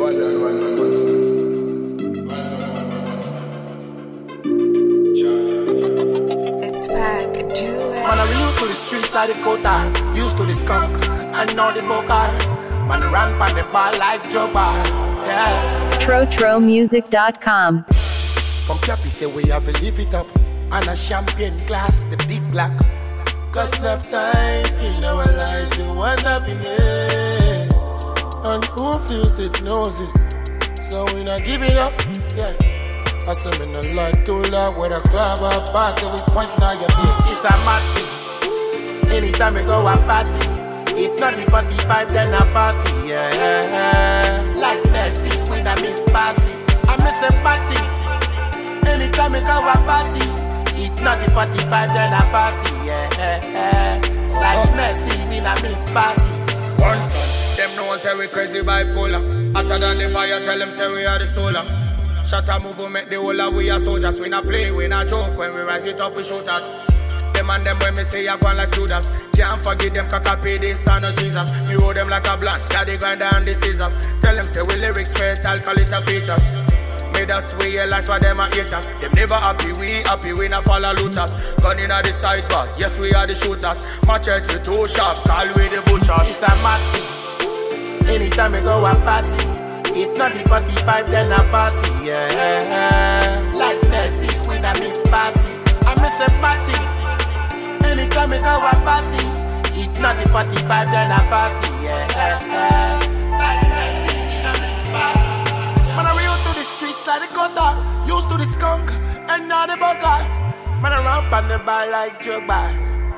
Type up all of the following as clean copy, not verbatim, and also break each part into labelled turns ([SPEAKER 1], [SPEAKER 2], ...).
[SPEAKER 1] It's back, do it.
[SPEAKER 2] Man, I'm used to the streets like the quota, used to the skunk, and now the boca. Man, I ramp on the bar like Joe Bar. Yeah.
[SPEAKER 3] TroTroMusic.com.
[SPEAKER 2] From Cappy say we have to live it up. And a champagne glass, the big black. Cause enough times in our lives we want happiness. And who feels it knows it. So we not giving up, yeah. I say me no like too loud with a club or party, we pointing at your face. It's a mad thing. Anytime we go a party, if not the 45 then a party, yeah. Like Messi, we not miss passes. I miss a party. Anytime we go a party, if not the 45 then a party, yeah. Like Messi, we not miss passes.
[SPEAKER 4] One time, them know say we crazy bipolar. Hotter than the fire, tell them say we are the solar. Shut a move, make the whole of we are soldiers. We not play, we not joke. When we rise it up, we shoot at them and them when me say I go like Judas. Can't forget them kaka pay the son of Jesus. Me roll them like a blunt, got the grinder and the scissors. Tell them say we lyrics fatal, call it a features. Made us we realize why them are haters. Them never happy, we not follow looters. Gun in the side back, yes we are the shooters. Machete too sharp, call we the butchers.
[SPEAKER 2] It's a mad thing. Anytime we go a party, if not the 45 then a party, yeah. Like Messi, we not miss passes. I miss a party. Anytime we go a party, if not the 45 then a party, yeah. Like Messi, we not miss passes. Man, I real to the streets like the gutter, used to the skunk, and now the bugger. Man, I ramp on the bar like Joe Bar.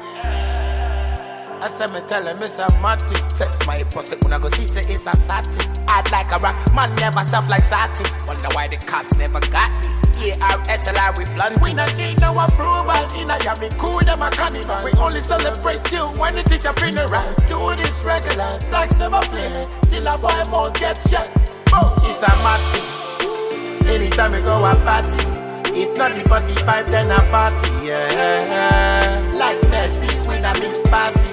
[SPEAKER 2] I say me tell him it's a matty. Test my pussy when I go see say it's a satin. I'd like a rock, man never soft like satin. Wonder why the cops never got me. ARSLR we blunt. We not need no approval. In a yummy cool them a carnival. We only celebrate you when it is your funeral. Do this regular, tax never play. Till a boy more get shot. Oh, it's a matty. Anytime we go a party, if not the 45 then a party, yeah. Like Messi, we not miss passes.